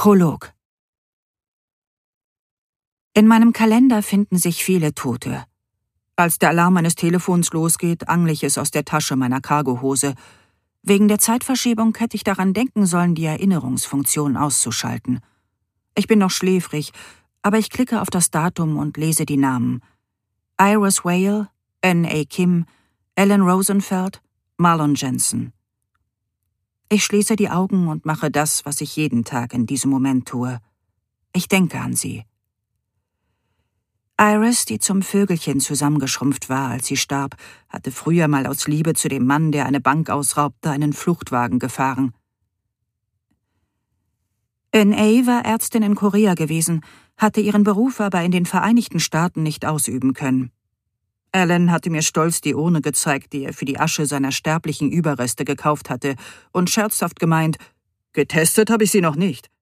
Prolog. In meinem Kalender finden sich viele Tote. Als der Alarm meines Telefons losgeht, angle ich es aus der Tasche meiner Cargohose. Wegen der Zeitverschiebung hätte ich daran denken sollen, die Erinnerungsfunktion auszuschalten. Ich bin noch schläfrig, aber ich klicke auf das Datum und lese die Namen. Iris Whale, N.A. Kim, Ellen Rosenfeld, Marlon Jensen. Ich schließe die Augen und mache das, was ich jeden Tag in diesem Moment tue. Ich denke an sie. Iris, die zum Vögelchen zusammengeschrumpft war, als sie starb, hatte früher mal aus Liebe zu dem Mann, der eine Bank ausraubte, einen Fluchtwagen gefahren. N.A. war Ärztin in Korea gewesen, hatte ihren Beruf aber in den Vereinigten Staaten nicht ausüben können. Alan hatte mir stolz die Urne gezeigt, die er für die Asche seiner sterblichen Überreste gekauft hatte, und scherzhaft gemeint, »Getestet habe ich sie noch nicht.«